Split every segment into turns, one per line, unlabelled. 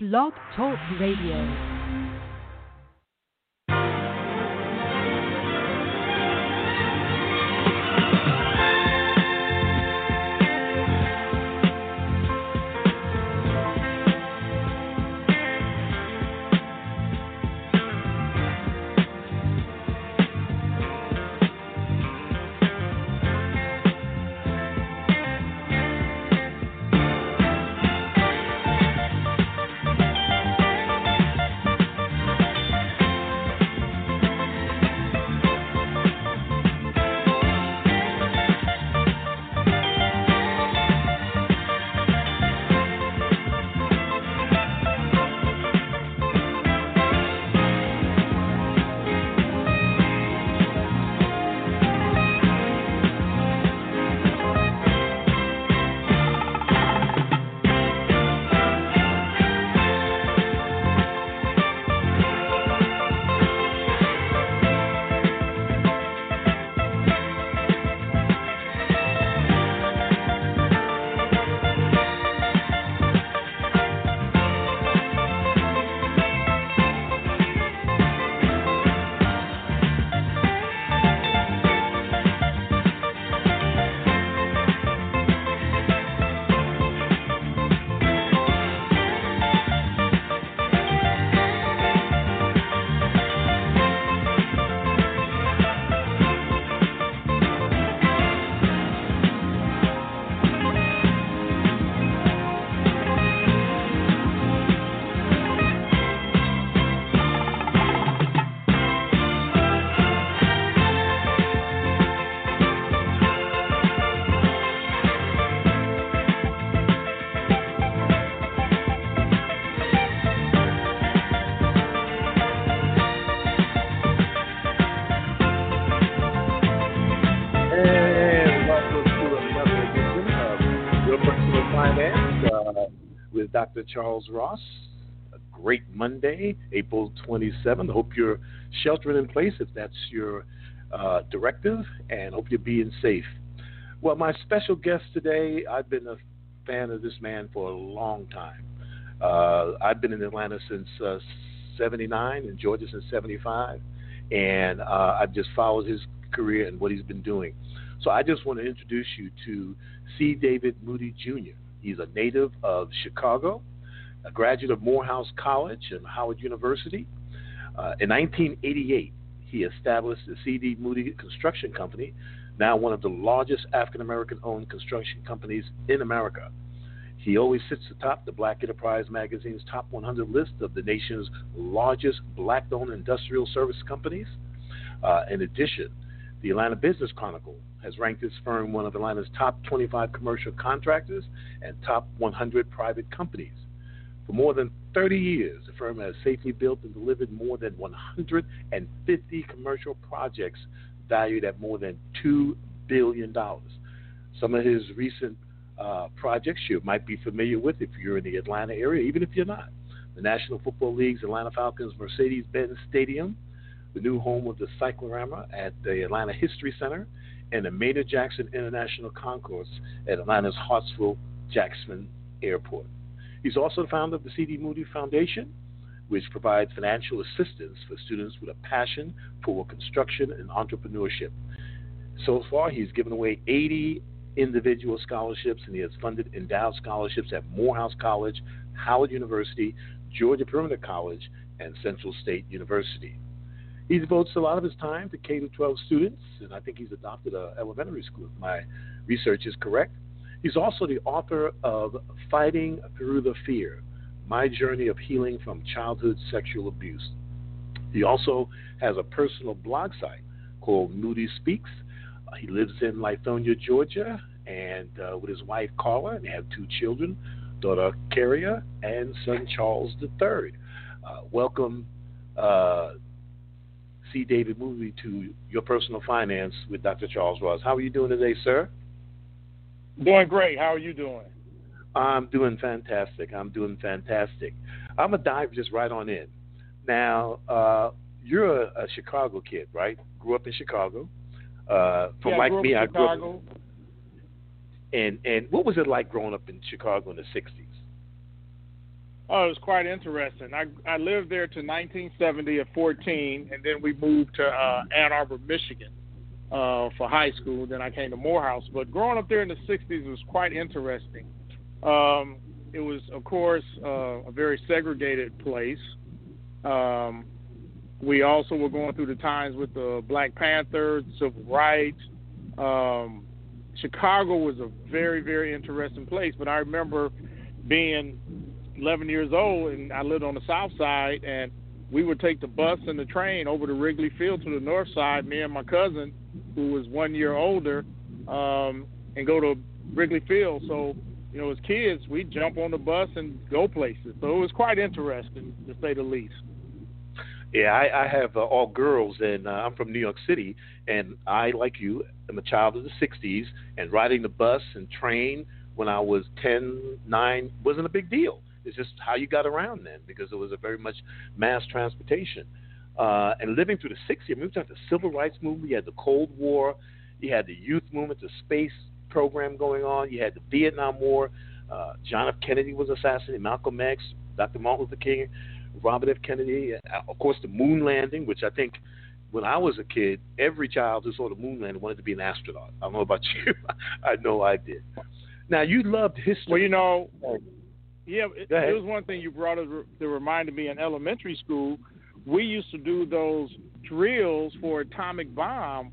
Blog Talk Radio.
Dr. Charles Ross. A great Monday, April 27th. Hope you're sheltering in place if that's your directive, and hope you're being safe. Well, my special guest today, I've been a fan of this man for a long time. I've been in Atlanta since 79, in Georgia since 75, and I've just followed his career and what he's been doing. So I just want to introduce you to C. David Moody Jr. He's a native of Chicago, a graduate of Morehouse College and Howard University. In 1988, he established the C.D. Moody Construction Company, now one of the largest African-American-owned construction companies in America. He always sits atop the Black Enterprise magazine's top 100 list of the nation's largest black-owned industrial service companies. In addition, the Atlanta Business Chronicle has ranked his firm one of Atlanta's top 25 commercial contractors and top 100 private companies. For more than 30 years, the firm has safely built and delivered more than 150 commercial projects valued at more than $2 billion. Some of his recent projects you might be familiar with if you're in the Atlanta area, even if you're not. The National Football League's Atlanta Falcons Mercedes-Benz Stadium, the new home of the Cyclorama at the Atlanta History Center, and the Maynard Jackson International Concourse at Atlanta's Hartsfield-Jackson Airport. He's also the founder of the C.D. Moody Foundation, which provides financial assistance for students with a passion for construction and entrepreneurship. So far, he's given away 80 individual scholarships, and he has funded endowed scholarships at Morehouse College, Howard University, Georgia Perimeter College, and Central State University. He devotes a lot of his time to K-12 students, and I think he's adopted an elementary school, if my research is correct. He's also the author of Fighting Through the Fear, My Journey of Healing from Childhood Sexual Abuse. He also has a personal blog site called Moody Speaks. He lives in Lithonia, Georgia, and with his wife, Carla, and they have 2 children, daughter, Carria, and son, Charles III. Welcome, C. David Moody, to Your Personal Finance with Dr. Charles Ross. How are you doing today, sir?
Doing great. How are you doing?
I'm doing fantastic. I'm going to dive just right on in. Now, you're a Chicago kid, right? Grew up in Chicago.
I grew up in Chicago.
And what was it like growing up in Chicago in the 60s?
Oh, it was quite interesting. I lived there to 1970 at 14, and then we moved to Ann Arbor, Michigan for high school. Then I came to Morehouse. But growing up there in the 60s was quite interesting. It was, of course, a very segregated place. We also were going through the times with the Black Panthers, civil rights. Chicago was a very, very interesting place. But I remember being 11 years old, and I lived on the south side, and we would take the bus and the train over to Wrigley Field to the north side, me and my cousin, who was 1 year older, and go to Wrigley Field. So, you know, as kids, we'd jump on the bus and go places. So it was quite interesting, to say the least.
Yeah, I have all girls, and I'm from New York City, and I, like you, am a child of the 60s, and riding the bus and train when I was 10, 9 wasn't a big deal. It's just how you got around then, because it was a very much mass transportation. And living through the 60s, I mean, we had the Civil Rights Movement, you had the Cold War, you had the youth movement, the space program going on, you had the Vietnam War, John F. Kennedy was assassinated, Malcolm X, Dr. Martin Luther King, Robert F. Kennedy, of course the moon landing, which I think when I was a kid, every child who saw the moon landing wanted to be an astronaut. I don't know about you. I know I did. Now, you loved history.
Well, you know, yeah, it was one thing you brought up that reminded me in elementary school. We used to do those drills for atomic bomb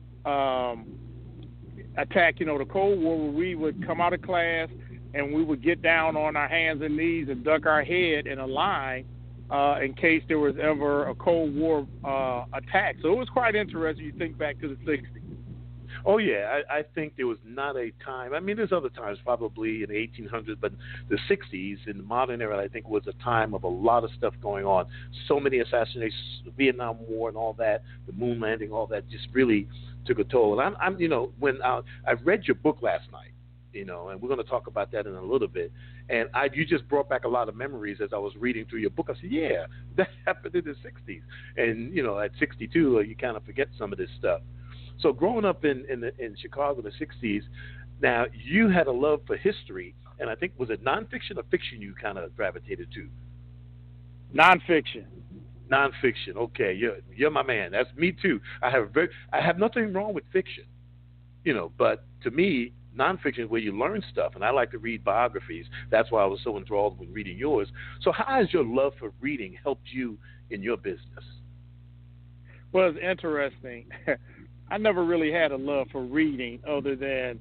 attack, you know, the Cold War, where we would come out of class and we would get down on our hands and knees and duck our head in a line in case there was ever a Cold War attack. So it was quite interesting. You think back to the 60s.
Oh, yeah. I think there was not a time. I mean, there's other times probably in the 1800s, but the 60s in the modern era, I think, was a time of a lot of stuff going on. So many assassinations, the Vietnam War and all that, the moon landing, all that just really took a toll. And I'm you know, when I read your book last night, you know, and we're going to talk about that in a little bit. And you just brought back a lot of memories as I was reading through your book. I said, yeah, that happened in the 60s. And, you know, at 62, you kind of forget some of this stuff. So growing up in Chicago in the 60s, now you had a love for history, and I think, was it nonfiction or fiction you kind of gravitated to?
Nonfiction.
Nonfiction. Okay, you're my man. That's me too. I have nothing wrong with fiction, you know, but to me, nonfiction is where you learn stuff, and I like to read biographies. That's why I was so enthralled with reading yours. So how has your love for reading helped you in your business?
Well, it's interesting. I never really had a love for reading other than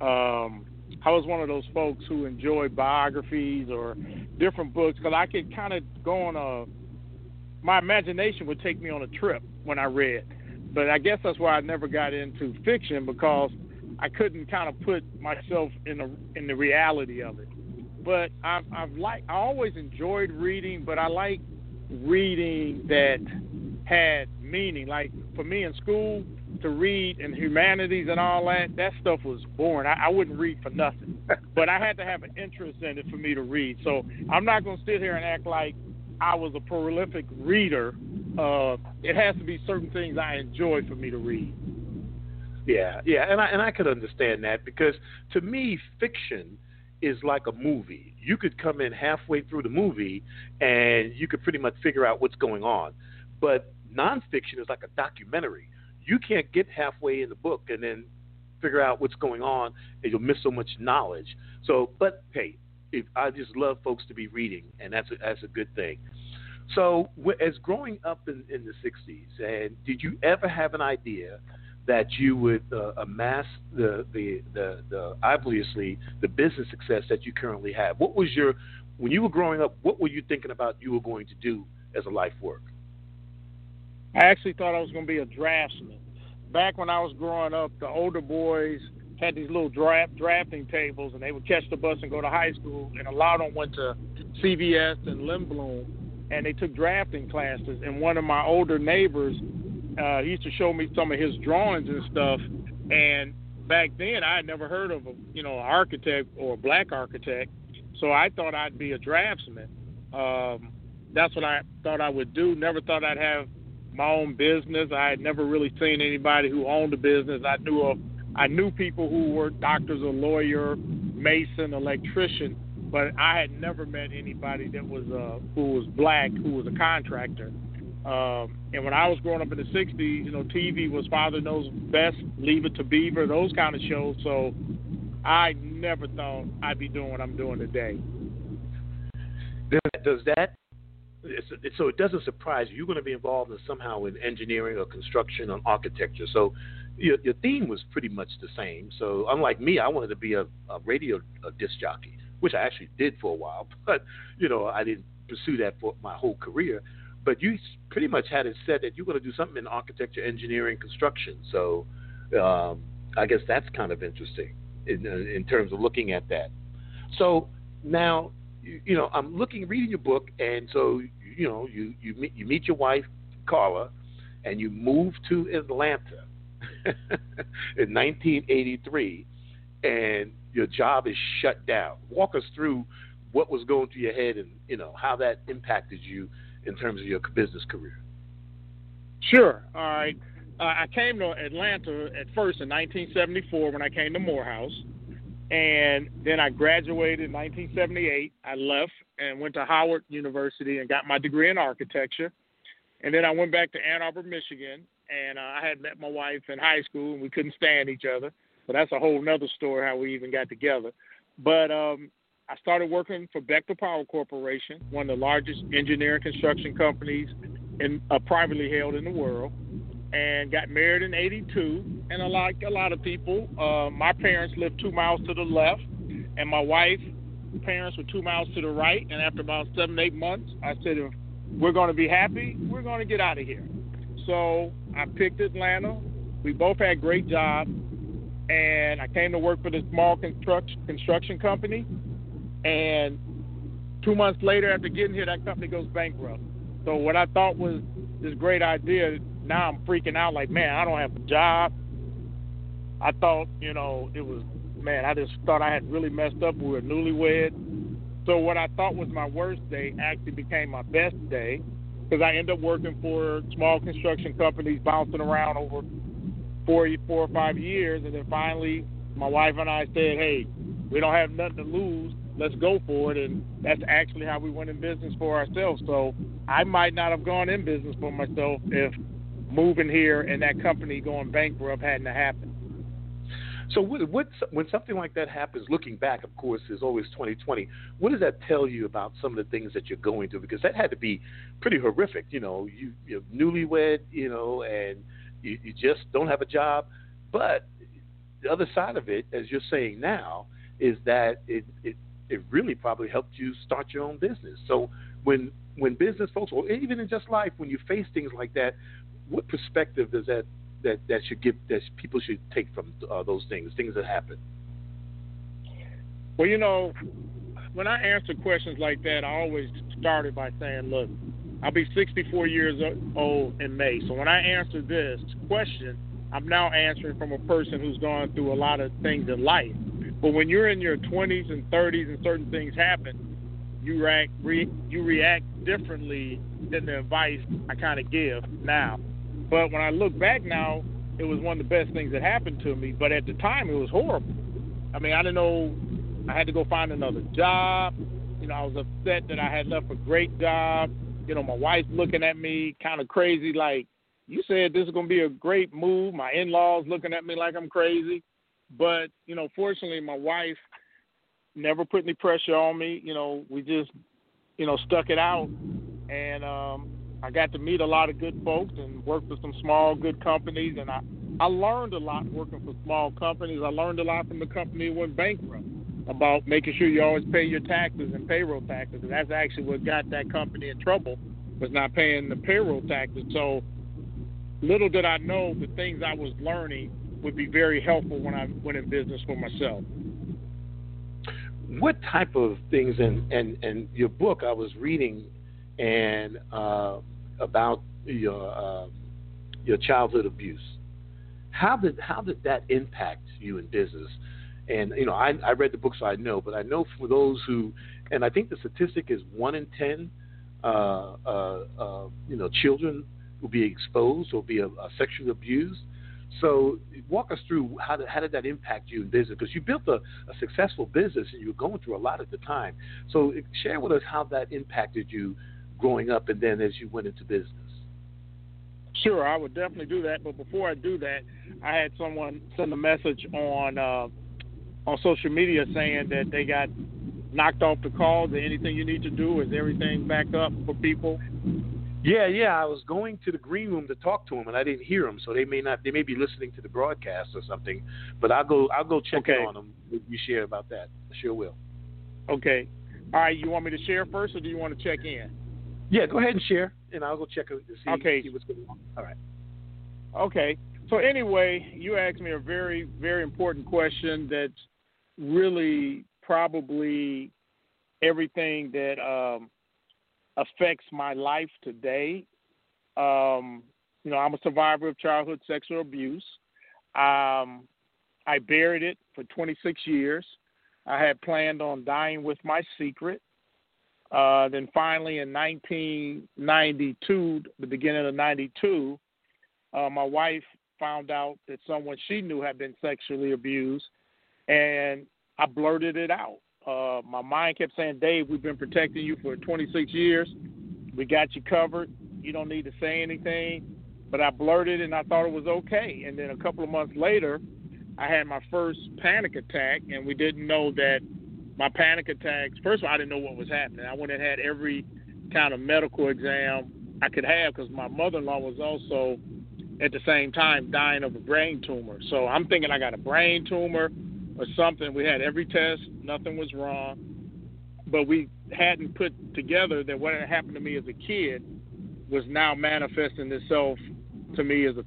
I was one of those folks who enjoyed biographies or different books, because I could kind of go on my imagination would take me on a trip when I read. But I guess that's why I never got into fiction, because I couldn't kind of put myself in the reality of it. But I always enjoyed reading, but I like reading that had meaning. Like for me in school, to read in humanities and all that stuff was boring. I wouldn't read for nothing. But I had to have an interest in it for me to read. So I'm not going to sit here and act like I was a prolific reader. It has to be certain things I enjoy for me to read.
Yeah, and I could understand that, because to me, fiction is like a movie. You could come in halfway through the movie and you could pretty much figure out what's going on. But nonfiction is like a documentary. You can't get halfway in the book and then figure out what's going on, and you'll miss so much knowledge. So, but hey, I just love folks to be reading, and that's a good thing. So, as growing up in the 60s, and did you ever have an idea that you would amass the obviously the business success that you currently have? What was when you were growing up, what were you thinking about you were going to do as a life work?
I actually thought I was going to be a draftsman. Back when I was growing up, the older boys had these little drafting tables, and they would catch the bus and go to high school, and a lot of them went to CVS and Lindblom, and they took drafting classes. And one of my older neighbors, he used to show me some of his drawings and stuff, and back then I had never heard of an architect or a black architect, so I thought I'd be a draftsman. That's what I thought I would do. Never thought I'd have my own business. I had never really seen anybody who owned a business. I knew people who were doctors, a lawyer, mason, electrician, but I had never met anybody that was who was black, who was a contractor. And when I was growing up in the 60s, you know, TV was Father Knows Best, Leave It to Beaver, those kind of shows. So I never thought I'd be doing what I'm doing today.
Does that, so it doesn't surprise you. You're going to be involved in somehow in engineering or construction or architecture. So your theme was pretty much the same. So unlike me, I wanted to be a radio disc jockey, which I actually did for a while, but, you know, I didn't pursue that for my whole career. But you pretty much had it said that you're going to do something in architecture, engineering, construction. So I guess that's kind of interesting in terms of looking at that. So now, you know, I'm reading your book, and so, you know, you meet your wife, Carla, and you move to Atlanta in 1983, and your job is shut down. Walk us through what was going through your head and, you know, how that impacted you in terms of your business career.
Sure. All right. I came to Atlanta at first in 1974 when I came to Morehouse. And then I graduated in 1978. I left and went to Howard University and got my degree in architecture. And then I went back to Ann Arbor, Michigan. And I had met my wife in high school, and we couldn't stand each other. So that's a whole nother story how we even got together. But I started working for Bechtel Power Corporation, one of the largest engineering construction companies privately held in the world, and got married in 82. And like a lot of people, my parents lived 2 miles to the left, and my wife's parents were 2 miles to the right. And after about 7, 8 months, I said, if we're going to be happy, we're going to get out of here. So I picked Atlanta. We both had great jobs, and I came to work for this small construction company. And 2 months later, after getting here, that company goes bankrupt. So what I thought was this great idea, now I'm freaking out like, man, I don't have a job. I thought, you know, I just thought I had really messed up. We were newlywed. So what I thought was my worst day actually became my best day, because I ended up working for small construction companies, bouncing around over 4 or 5 years. And then finally, my wife and I said, hey, we don't have nothing to lose. Let's go for it. And that's actually how we went in business for ourselves. So I might not have gone in business for myself if moving here and that company going bankrupt hadn't happened.
So when something like that happens, looking back, of course, is always 2020. What does that tell you about some of the things that you're going through? Because that had to be pretty horrific. You know, you're newlywed, you know, and you just don't have a job. But the other side of it, as you're saying now, is that it really probably helped you start your own business. So when business folks, or even in just life, when you face things like that, what perspective does that people should take from those things that happen?
Well, you know, when I answer questions like that, I always started by saying, look, I'll be 64 years old in May. So when I answer this question, I'm now answering from a person who's gone through a lot of things in life. But when you're in your 20s and 30s and certain things happen, you react differently than the advice I kind of give now. But when I look back now, it was one of the best things that happened to me. But at the time, it was horrible. I mean, I didn't know. I had to go find another job. You know, I was upset that I had left a great job. You know, my wife's looking at me kind of crazy, like, you said this is going to be a great move. My in-laws looking at me like I'm crazy. But, you know, fortunately, my wife never put any pressure on me. You know, we just, you know, stuck it out. And I got to meet a lot of good folks and work for some small, good companies. And I learned a lot working for small companies. I learned a lot from the company that went bankrupt about making sure you always pay your taxes and payroll taxes. And that's actually what got that company in trouble, was not paying the payroll taxes. So little did I know the things I was learning would be very helpful when I went in business for myself.
What type of things in your book I was reading and about your childhood abuse? How did that impact you in business? And you know, I read the book, so I know. But I know for those who, and I think the statistic is 1 in 10, you know, children will be exposed or be sexually abused. So walk us through how did that impact you in business? Because you built a successful business and you were going through a lot at the time. So share with us how that impacted you growing up and then as you went into business.
Sure, I would definitely do that. But before I do that, I had someone send a message on social media saying that they got knocked off the call. Is there anything you need to do? Is everything back up for people?
Yeah. I was going to the green room to talk to them, and I didn't hear them. So they may be listening to the broadcast or something. But I'll go check in on them. You share about that. I sure will.
Okay. All right. You want me to share first, or do you want to check in?
Yeah, go ahead and share, and I'll go check to see what's going on. All right.
Okay. So anyway, you asked me a very, very important question that's really probably everything that affects my life today. I'm a survivor of childhood sexual abuse. I buried it for 26 years. I had planned on dying with my secret. Then finally in 1992, the beginning of 92, my wife found out that someone she knew had been sexually abused, and I blurted it out. My mind kept saying, Dave, we've been protecting you for 26 years. We got you covered. You don't need to say anything. But I blurted and I thought it was okay. And then a couple of months later, I had my first panic attack, and we didn't know that my panic attacks, first of all, I didn't know what was happening. I went and had every kind of medical exam I could have because my mother-in-law was also at the same time dying of a brain tumor. So I'm thinking I got a brain tumor or something. We had every test. Nothing was wrong. But we hadn't put together that what had happened to me as a kid was now manifesting itself to me as a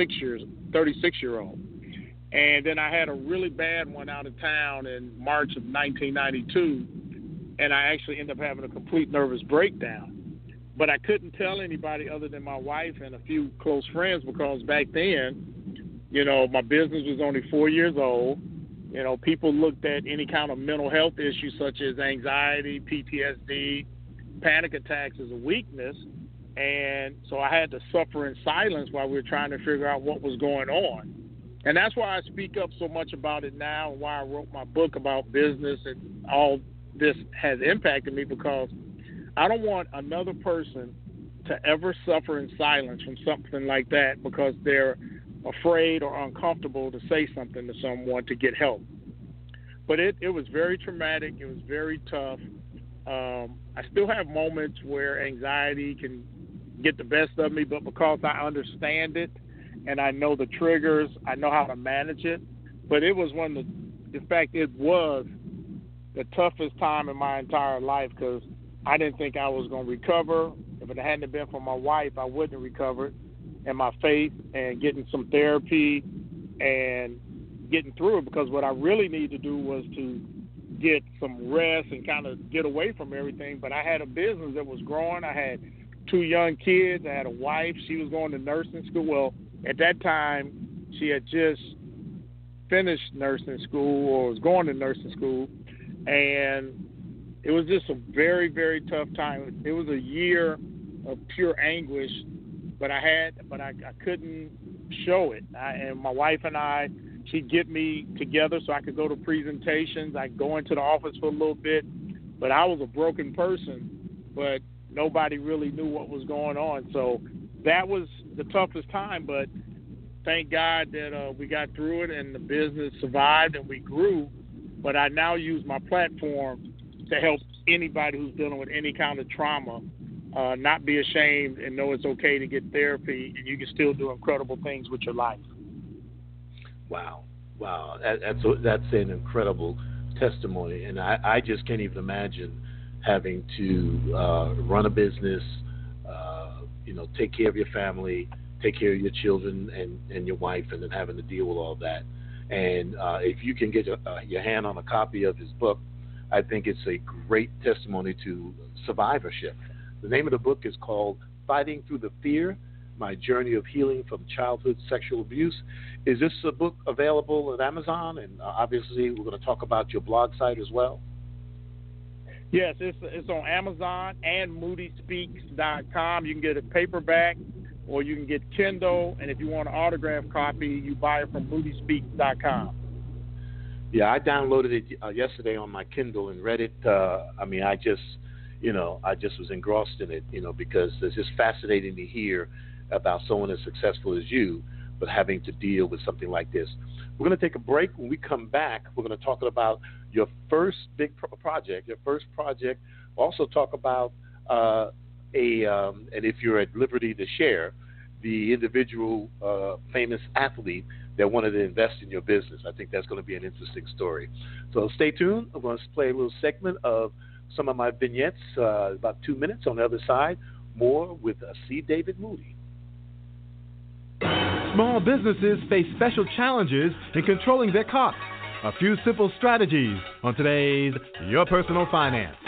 36-year-old. And then I had a really bad one out of town in March of 1992, and I actually ended up having a complete nervous breakdown. But I couldn't tell anybody other than my wife and a few close friends because back then, my business was only 4 years old. People looked at any kind of mental health issue such as anxiety, PTSD, panic attacks as a weakness. And so I had to suffer in silence while we were trying to figure out what was going on. And that's why I speak up so much about it now and why I wrote my book about business and all this has impacted me, because I don't want another person to ever suffer in silence from something like that because they're afraid or uncomfortable to say something to someone to get help. But it was very traumatic. It was very tough. I still have moments where anxiety can get the best of me, but because I understand it and I know the triggers, I know how to manage it. But it was it was the toughest time in my entire life because I didn't think I was going to recover. If it hadn't been for my wife, I wouldn't have recovered. And my faith and getting some therapy and getting through it, because what I really needed to do was to get some rest and kind of get away from everything. But I had a business that was growing. I had 2 young kids. I had a wife. She was going to nursing school. Well, at that time, she had just finished nursing school or was going to nursing school. And it was just a very, very tough time. It was a year of pure anguish, but I couldn't show it. And my wife and I, she'd get me together so I could go to presentations. I'd go into the office for a little bit, but I was a broken person, but nobody really knew what was going on. So that was the toughest time, but thank God that we got through it and the business survived and we grew. But I now use my platform to help anybody who's dealing with any kind of trauma not be ashamed and know it's okay to get therapy, and you can still do incredible things with your life.
Wow. That's an incredible testimony, and I just can't even imagine having to run a business, take care of your family, take care of your children and your wife, and then having to deal with all that. And if you can get your hand on a copy of his book, I think it's a great testimony to survivorship. The name of the book is called Fighting Through the Fear, My Journey of Healing from Childhood Sexual Abuse. Is this a book available at Amazon? And obviously we're going to talk about your blog site as well. Yes,
it's on Amazon and moodyspeaks.com. You can get a paperback or you can get Kindle, and if you want an autographed copy, you buy it from moodyspeaks.com.
Yeah, I downloaded it yesterday on my Kindle and read it. I just was engrossed in it, because it's just fascinating to hear about someone as successful as you, but having to deal with something like this. We're going to take a break. When we come back, we're going to talk about your first big project, Also talk about and if you're at liberty to share, the individual famous athlete that wanted to invest in your business. I think that's going to be an interesting story. So stay tuned. I'm going to play a little segment of some of my vignettes, about 2 minutes. On the other side, more with C. David Moody.
Small businesses face special challenges in controlling their costs. A few simple strategies on today's Your Personal Finance.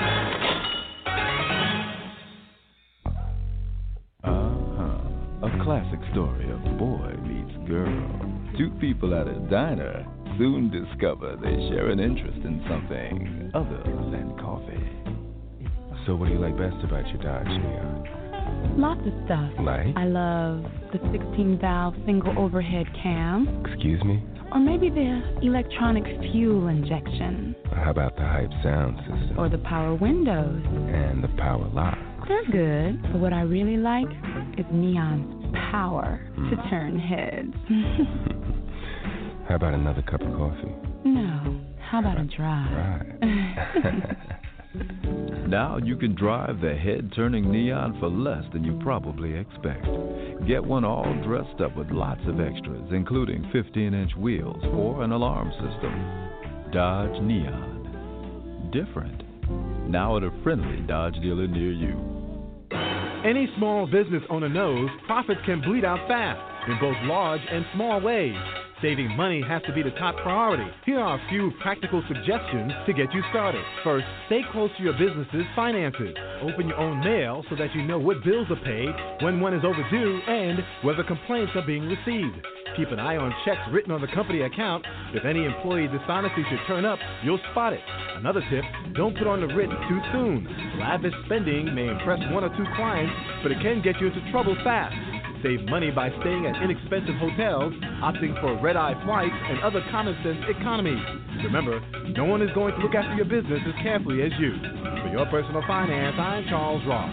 A classic story of boy meets girl. Two people at a diner soon discover they share an interest in something other than coffee. So what do you like best about your Dodge Neon?
Lots of stuff.
Like?
I love the 16-valve single overhead cam.
Excuse me?
Or maybe the electronic fuel injection.
How about the hype sound system?
Or the power windows.
And the power lock.
They're good, but what I really like is Neon's power to turn heads.
How about another cup of coffee?
No. How about a drive?
Right.
Now you can drive the head-turning Neon for less than you probably expect. Get one all dressed up with lots of extras, including 15-inch wheels or an alarm system. Dodge Neon. Different. Now at a friendly Dodge dealer near you.
Any small business owner knows profits can bleed out fast in both large and small ways. Saving money has to be the top priority. Here are a few practical suggestions to get you started. First, stay close to your business's finances. Open your own mail so that you know what bills are paid, when one is overdue, and whether complaints are being received. Keep an eye on checks written on the company account. If any employee dishonesty should turn up, you'll spot it. Another tip, don't put on the Ritz too soon. Lavish spending may impress one or two clients, but it can get you into trouble fast. Save money by staying at inexpensive hotels, opting for red-eye flights, and other common-sense economies. Remember, no one is going to look after your business as carefully as you. For Your Personal Finance, I'm Charles Ross.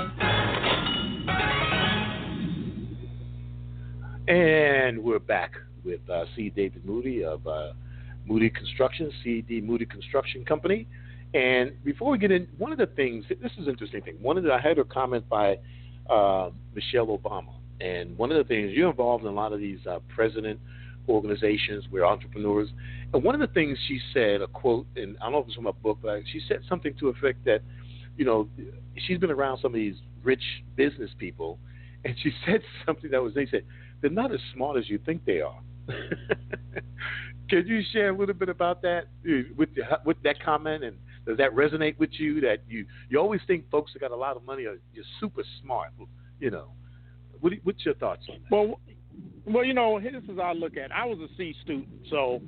And we're back with C. David Moody of Moody Construction, C.D. Moody Construction Company. And before we get in, one of the things, this is an interesting thing. I had a comment by Michelle Obama. And one of the things, you're involved in a lot of these president organizations, we're entrepreneurs. And one of the things she said, a quote, and I don't know if it's from a book, but she said something to the effect that, she's been around some of these rich business people, and she said something that was, they said, they're not as smart as you think they are. Can you share a little bit about that, with that comment, and does that resonate with you, that you always think folks that got a lot of money are just super smart, What's your thoughts on that?
Well, this is how I look at it. I was a C student, so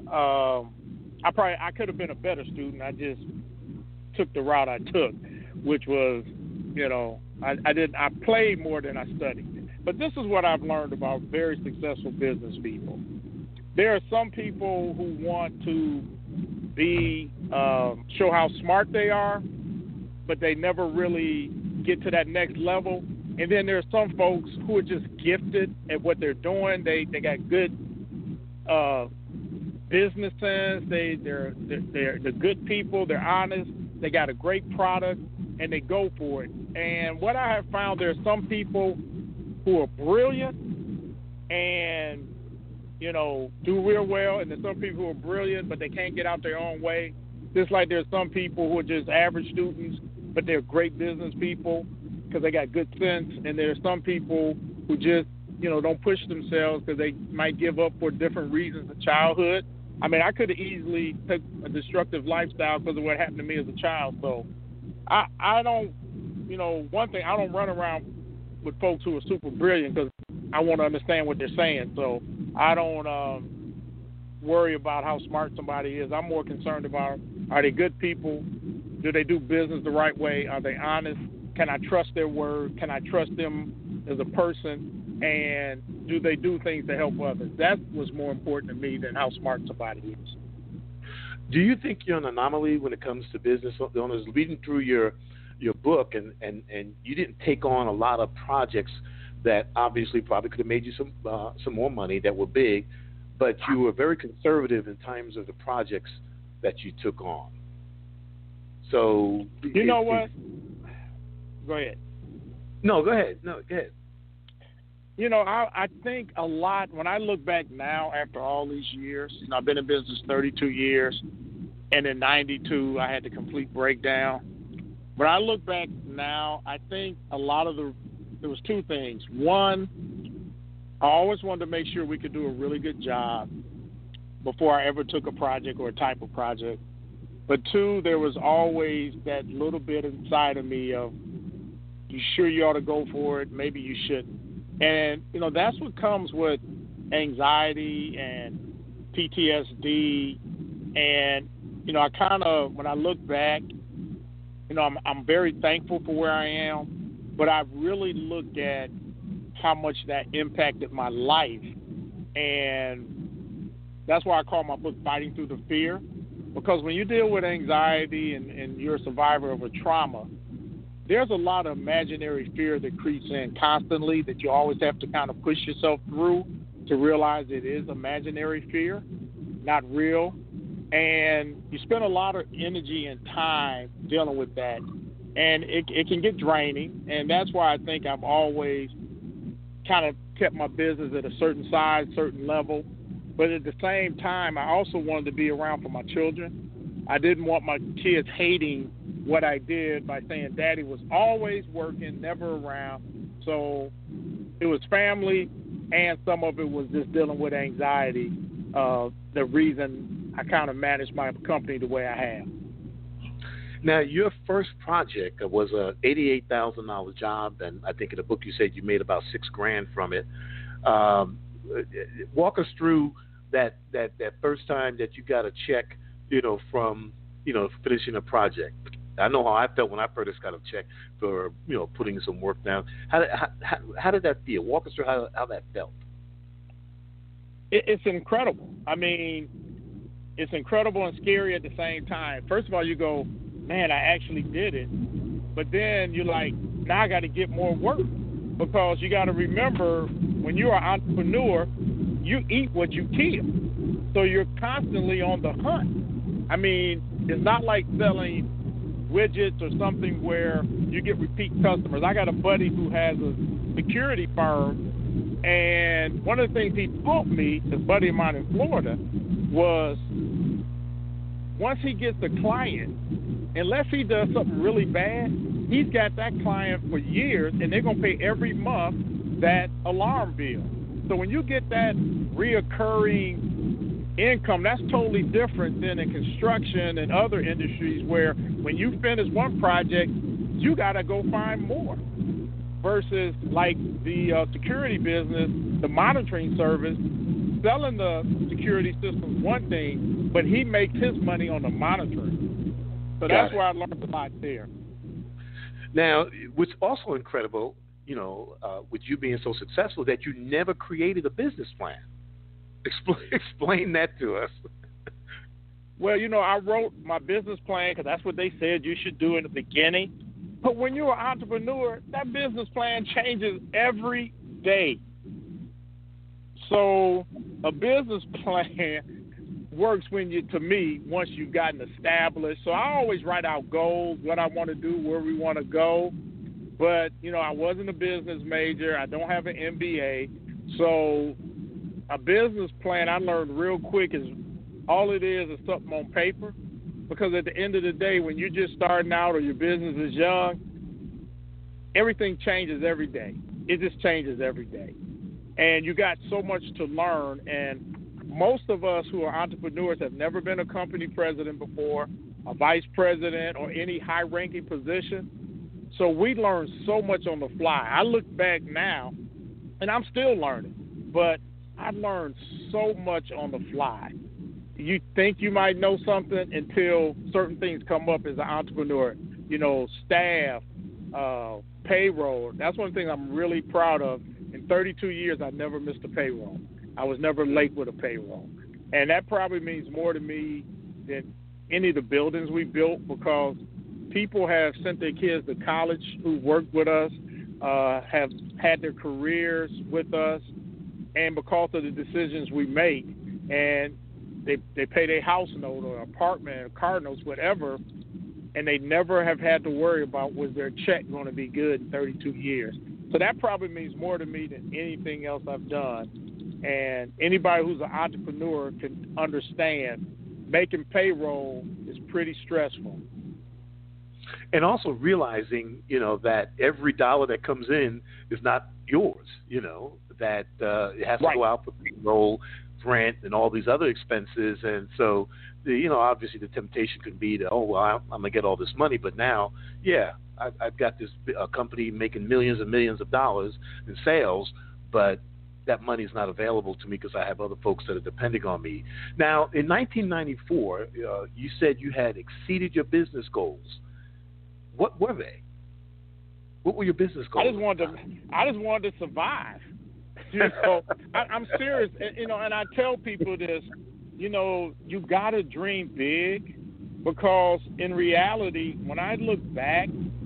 I could have been a better student. I just took the route I took, which was, I played more than I studied. But this is what I've learned about very successful business people. There are some people who want to show how smart they are, but they never really get to that next level. And then there's some folks who are just gifted at what they're doing. They got good business sense. They're good people. They're honest. They got a great product, and they go for it. And what I have found, there's some people who are brilliant and do real well, and there's some people who are brilliant but they can't get out their own way. Just like there's some people who are just average students, but they're great business people because they got good sense, and there's some people who just, don't push themselves because they might give up for different reasons in childhood. I mean, I could have easily took a destructive lifestyle because of what happened to me as a child. So I don't, one thing, I don't run around with folks who are super brilliant because I want to understand what they're saying. So I don't worry about how smart somebody is. I'm more concerned about, are they good people? Do they do business the right way? Are they honest? Can I trust their word? Can I trust them as a person, and do they do things to help others? That was more important to me than how smart somebody is.
Do you think you're an anomaly when it comes to business owners? Reading through your book, and you didn't take on a lot of projects that obviously probably could have made you some more money that were big, but you were very conservative in terms of the projects that you took on. So
you know what? Go ahead.
No, go ahead.
You know, I think a lot, when I look back now after all these years, you know, I've been in business 32 years, and in 92 I had the complete breakdown. But I look back now, I think a lot of there was two things. One, I always wanted to make sure we could do a really good job before I ever took a project or a type of project. But two, there was always that little bit inside of me of, you sure you ought to go for it? Maybe you shouldn't. And, you know, that's what comes with anxiety and PTSD. And, you know, I kind of, when I look back, you know, I'm very thankful for where I am, but I really looked at how much that impacted my life. And that's why I call my book Fighting Through the Fear, because when you deal with anxiety and you're a survivor of a trauma, there's a lot of imaginary fear that creeps in constantly that you always have to kind of push yourself through to realize it is imaginary fear, not real. And you spend a lot of energy and time dealing with that. And it can get draining. And that's why I think I've always kind of kept my business at a certain size, certain level. But at the same time, I also wanted to be around for my children. I didn't want my kids hating what I did by saying Daddy was always working, never around. So it was family, and some of it was just dealing with anxiety, the reason I kind of managed my company the way I have.
Now, your first project was a $88,000 job, and I think in the book you said you made about $6,000 from it. Walk us through that first time that you got a check, you know, from, you know, finishing a project. I know how I felt when I first got a check for, you know, putting some work down. How did that feel? Walk us through how that felt.
It's incredible. I mean, it's incredible and scary at the same time. First of all, you go, man, I actually did it. But then you're like, now I got to get more work, because you got to remember, when you're an entrepreneur, you eat what you kill. So you're constantly on the hunt. I mean, it's not like selling widgets or something where you get repeat customers. I got a buddy who has a security firm, and one of the things he taught me, this buddy of mine in Florida, was once he gets a client, unless he does something really bad, he's got that client for years, and they're going to pay every month that alarm bill. So when you get that reoccurring income, that's totally different than in construction and other industries where when you finish one project, you got to go find more. Versus like the security business, the monitoring service, selling the security system is one thing, but he makes his money on the monitoring. So that's where I learned a lot there.
Now, what's also incredible, you know, with you being so successful, that you never created a business plan. Explain that to us.
Well, you know, I wrote my business plan because that's what they said you should do in the beginning. But when you're an entrepreneur, that business plan changes every day. So a business plan works to me, once you've gotten established. So I always write out goals, what I want to do, where we want to go. But, you know, I wasn't a business major. I don't have an MBA. So a business plan, I learned real quick, is all it is something on paper. Because at the end of the day, when you're just starting out or your business is young, everything changes every day. It just changes every day. And you got so much to learn. And most of us who are entrepreneurs have never been a company president before, a vice president, or any high-ranking position. So we learn so much on the fly. I look back now, and I'm still learning, but I learned so much on the fly. You think you might know something until certain things come up as an entrepreneur. You know, staff, payroll. That's one thing I'm really proud of. In 32 years, I never missed a payroll. I was never late with a payroll. And that probably means more to me than any of the buildings we built, because people have sent their kids to college who worked with us, have had their careers with us, and because of the decisions we make, and they pay their house note or apartment or car notes, whatever, and they never have had to worry about was their check going to be good in 32 years. So that probably means more to me than anything else I've done. And anybody who's an entrepreneur can understand making payroll is pretty stressful.
And also realizing, that every dollar that comes in is not yours, that it has to go out for payroll, rent, and all these other expenses. And so, obviously the temptation could be to, I'm going to get all this money. But now, I've got this company making millions and millions of dollars in sales, but that money is not available to me because I have other folks that are depending on me. Now, in 1994, you said you had exceeded your business goals. What were they? What were your business goals?
I just wanted to survive. I'm serious. And I tell people this. You gotta dream big, because in reality, when I look back,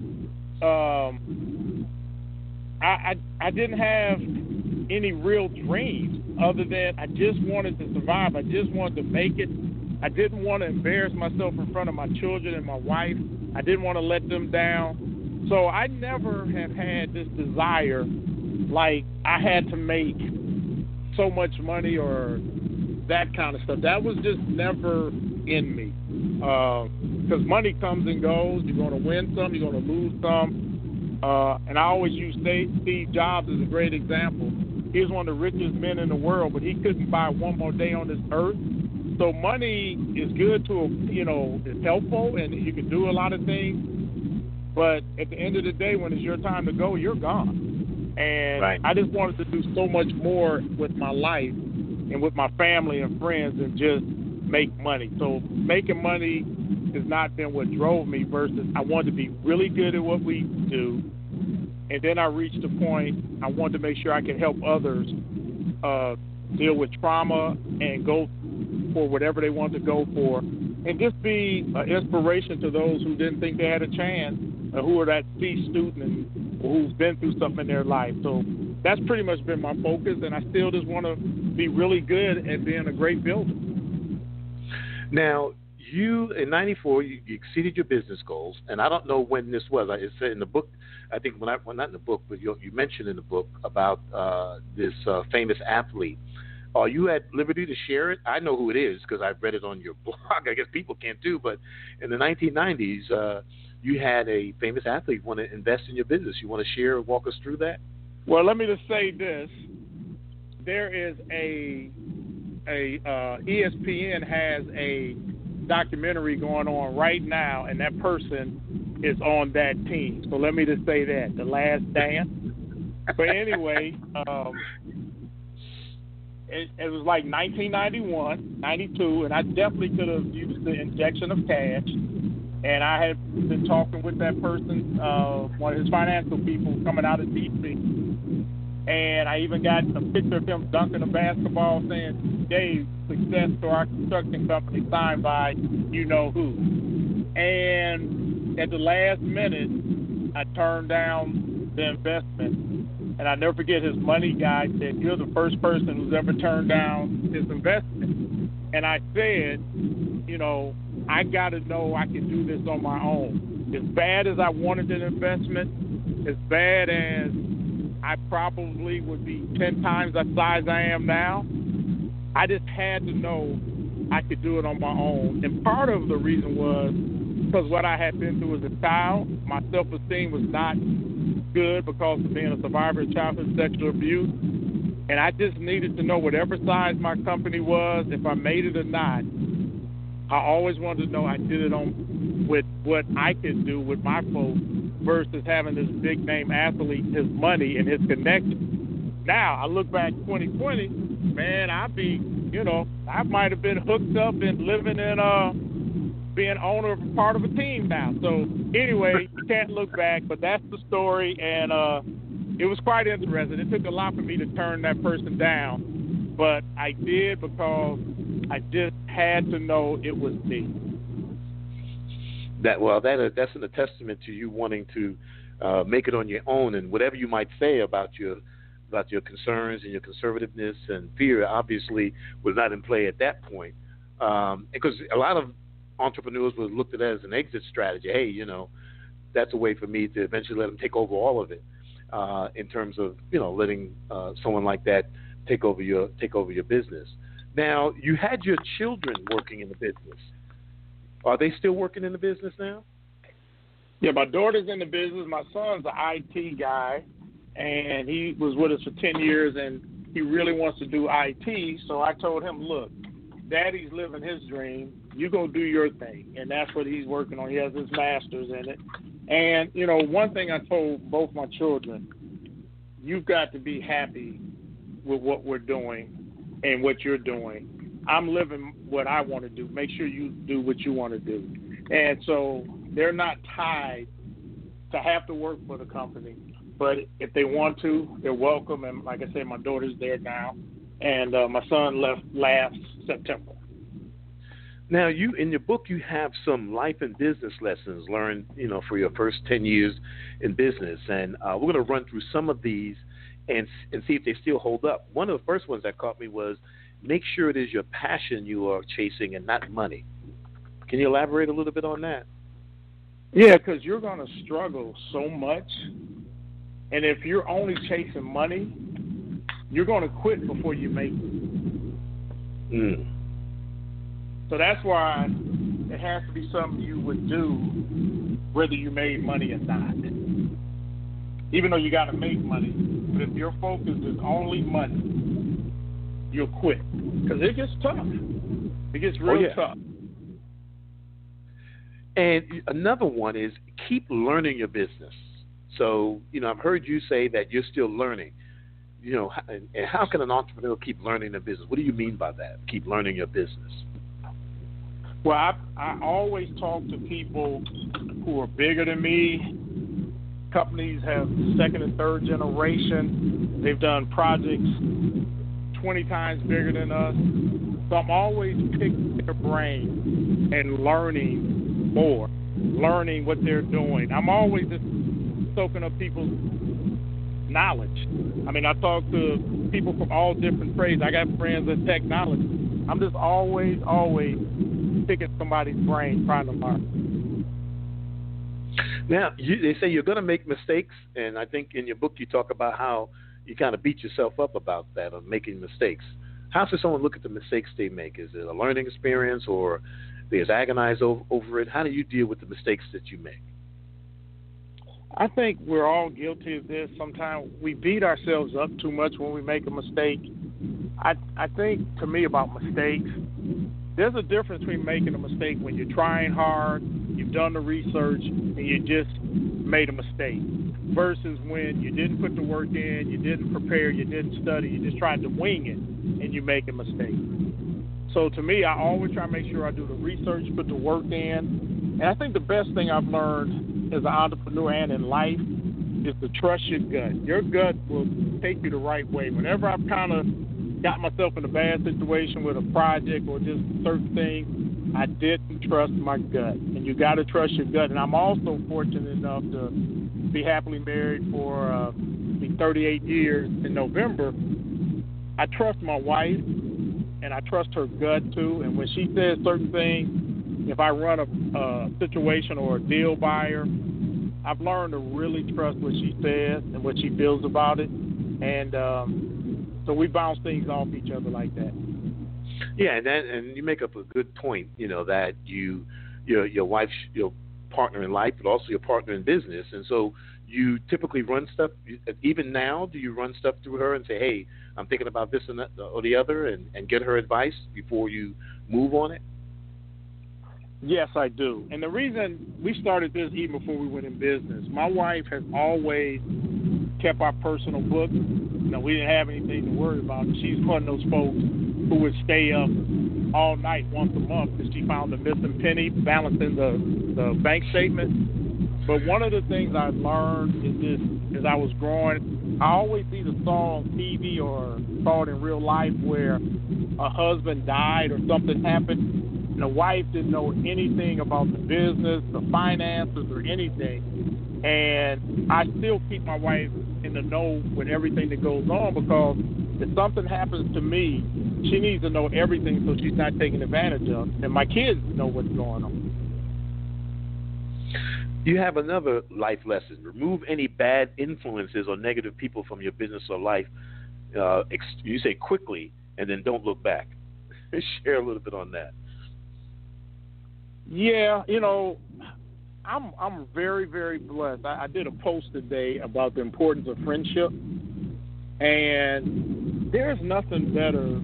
I didn't have any real dreams other than I just wanted to survive. I just wanted to make it. I didn't want to embarrass myself in front of my children and my wife. I didn't want to let them down. So I never have had this desire like I had to make so much money or that kind of stuff. That was just never in me. Because money comes and goes. You're going to win some, you're going to lose some. And I always use Steve Jobs as a great example. He was one of the richest men in the world, but he couldn't buy one more day on this earth. So money is good to, it's helpful, and you can do a lot of things. But at the end of the day, when it's your time to go, you're gone. And right. I just wanted to do so much more with my life and with my family and friends than just make money. So making money has not been what drove me, versus I wanted to be really good at what we do. And then I reached a point I wanted to make sure I could help others deal with trauma and go for whatever they want to go for, and just be an inspiration to those who didn't think they had a chance, or who are that C student and who's been through something in their life. So that's pretty much been my focus, and I still just want to be really good at being a great builder.
Now, you, in 94, you exceeded your business goals, and I don't know when this was. It said in the book, I think, not in the book, but you mentioned in the book about this famous athlete. Are you at liberty to share it? I know who it is because I've read it on your blog. I guess people can't too, but in the 1990s, you had a famous athlete want to invest in your business. You want to share or walk us through that?
Well, let me just say this. There is ESPN has a documentary going on right now, and that person is on that team. So let me just say that, The Last Dance. But anyway, it was like 1991, 92, and I definitely could have used the injection of cash. And I had been talking with that person, one of his financial people coming out of D.C., and I even got a picture of him dunking a basketball saying, "Dave, success to our construction company, signed by you-know-who." And at the last minute, I turned down the investment. And I never forget, his money guy said, "You're the first person who's ever turned down his investment." And I said, I got to know I can do this on my own. As bad as I wanted an investment, as bad as I probably would be 10 times the size I am now, I just had to know I could do it on my own. And part of the reason was because what I had been through as a child, my self-esteem was not good because of being a survivor of childhood sexual abuse. And I just needed to know whatever size my company was, if I made it or not, I always wanted to know I did it on with what I could do with my folks versus having this big name athlete, his money and his connections. Now I look back 2020, man, I might have been hooked up and living in being owner of part of a team now. So anyway, you can't look back, but that's the story, and it was quite interesting. It took a lot for me to turn that person down, but I did because I just had to know it was me.
That's a testament to you wanting to make it on your own, and whatever you might say about your concerns and your conservativeness and fear, obviously was not in play at that point. Because a lot of entrepreneurs would look at that as an exit strategy. Hey, that's a way for me to eventually let them take over all of it. In terms of letting someone like that take over your business. Now, you had your children working in the business. Are they still working in the business now?
Yeah, my daughter's in the business. My son's an IT guy, and he was with us for 10 years, and he really wants to do IT. So I told him, look, Daddy's living his dream. You go do your thing, and that's what he's working on. He has his master's in it. And, one thing I told both my children, you've got to be happy with what we're doing and what you're doing. I'm living what I want to do. Make sure you do what you want to do. And so they're not tied to have to work for the company. But if they want to, they're welcome. And like I said, my daughter's there now. And my son left last September.
Now, in your book, you have some life and business lessons learned, for your first 10 years in business. And we're going to run through some of these and see if they still hold up. One of the first ones that caught me was make sure it is your passion you are chasing and not money. Can you elaborate a little bit on that?
Yeah, because you're going to struggle so much. And if you're only chasing money, you're going to quit before you make it. So that's why it has to be something you would do whether you made money or not. Even though you got to make money. But if your focus is only money, you'll quit. Because it gets tough. It gets real tough.
And another one is keep learning your business. So, I've heard you say that you're still learning. And how can an entrepreneur keep learning their business? What do you mean by that? Keep learning your business.
Well, I always talk to people who are bigger than me. Companies have second and third generation. They've done projects 20 times bigger than us. So I'm always picking their brain and learning more, learning what they're doing. I'm always just soaking up people's knowledge. I mean, I talk to people from all different trades. I got friends in technology. I'm just always picking somebody's brain, trying to learn.
Now, they say you're going to make mistakes, and I think in your book you talk about how you kind of beat yourself up about that, of making mistakes. How should someone look at the mistakes they make? Is it a learning experience, or they just agonize over it? How do you deal with the mistakes that you make?
I think we're all guilty of this. Sometimes we beat ourselves up too much when we make a mistake. I think, to me, about mistakes, there's a difference between making a mistake when you're trying hard, you've done the research, and you just made a mistake, versus when you didn't put the work in, you didn't prepare, you didn't study, you just tried to wing it, and you make a mistake. So to me, I always try to make sure I do the research, put the work in. And I think the best thing I've learned as an entrepreneur and in life is to trust your gut. Your gut will take you the right way. Whenever I've kind of got myself in a bad situation with a project or just certain things, I didn't trust my gut. And you got to trust your gut. And I'm also fortunate enough to be happily married for 38 years in November. I trust my wife, and I trust her gut too. And when she says certain things, if I run a situation or a deal by her, I've learned to really trust what she says and what she feels about it. And so we bounce things off each other like that.
Yeah, and you make up a good point, that your wife's your partner in life, but also your partner in business. And so you typically run stuff, even now, do you run stuff through her and say, hey, I'm thinking about this and that or the other, and get her advice before you move on it?
Yes, I do. And the reason we started this even before we went in business, my wife has always kept our personal book. We didn't have anything to worry about. She's one of those folks who would stay up all night once a month because she found a missing penny balancing the bank statement. But one of the things I learned is this: as I was growing, I always either saw on TV or saw it in real life where a husband died or something happened, and the wife didn't know anything about the business, the finances, or anything. And I still keep my wife in the know with everything that goes on, because if something happens to me, she needs to know everything so she's not taken advantage of. And my kids know what's going on.
You have another life lesson. Remove any bad influences or negative people from your business or life. You say quickly, and then don't look back. Share a little bit on that.
Yeah, I'm very, very blessed. I did a post today about the importance of friendship, and there's nothing better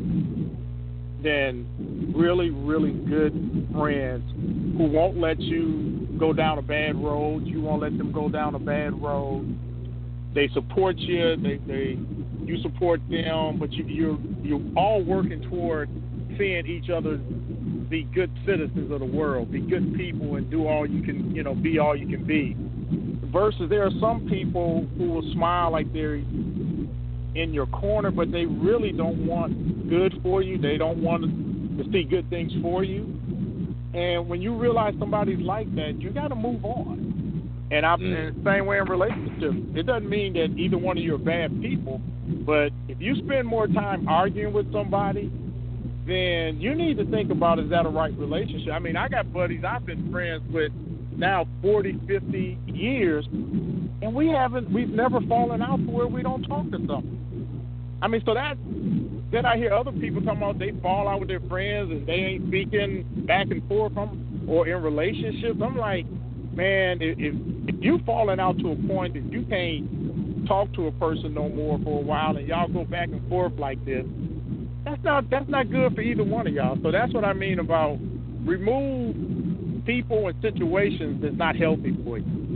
than really, really good friends who won't let you go down a bad road. You won't let them go down a bad road. They support you. You support them, but you're all working toward seeing each other be good citizens of the world, be good people, and do all you can, be all you can be. Versus there are some people who will smile like they're in your corner, but they really don't want good for you. They don't want to see good things for you. And when you realize somebody's like that, you got to move on. And the same way in relationships. It doesn't mean that either one of you are bad people, but if you spend more time arguing with somebody, then you need to think about, is that a right relationship? I mean, I got buddies I've been friends with now 40, 50 years, and we've never fallen out to where we don't talk to something. I mean, so then I hear other people talking about they fall out with their friends and they ain't speaking back and forth or in relationships. I'm like, man, if you falling out to a point that you can't talk to a person no more for a while and y'all go back and forth like this, that's not good for either one of y'all. So that's what I mean about remove people and situations that's not healthy for you.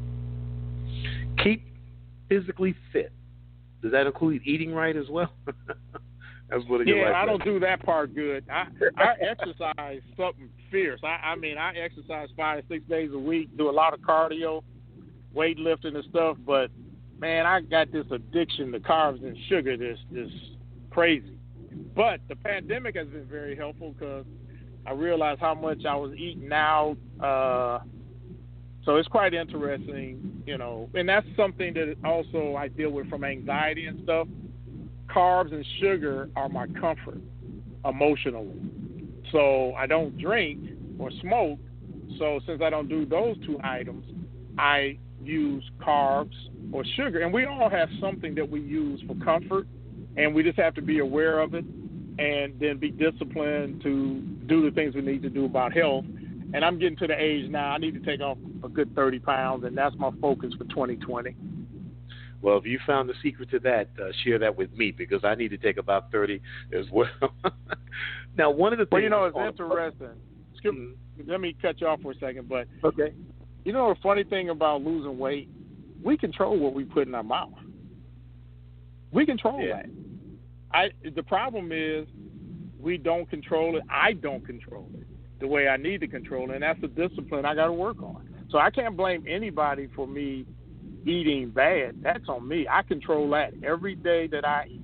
Keep physically fit. Does that include eating right as well? That's what
I don't do that part good. I exercise something fierce. I mean, I exercise 5 to 6 days a week, do a lot of cardio, weightlifting and stuff, but, man, I got this addiction to carbs and sugar that's crazy. But the pandemic has been very helpful because I realized how much I was eating out. So it's quite interesting, and that's something that also I deal with from anxiety and stuff. Carbs and sugar are my comfort emotionally. So I don't drink or smoke. So since I don't do those two items, I use carbs or sugar. And we all have something that we use for comfort, and we just have to be aware of it and then be disciplined to do the things we need to do about health. And I'm getting to the age now, I need to take off a good 30 pounds, and that's my focus for 2020.
Well, if you found the secret to that, share that with me, because I need to take about 30 as well. Now, one of the things...
Well, it's interesting. Let me cut you off for a second, but...
Okay.
The funny thing about losing weight, we control what we put in our mouth. We control that. The problem is we don't control it. I don't control it the way I need to control it, and that's a discipline I got to work on. So I can't blame anybody for me eating bad. That's on me. I control that every day that I eat.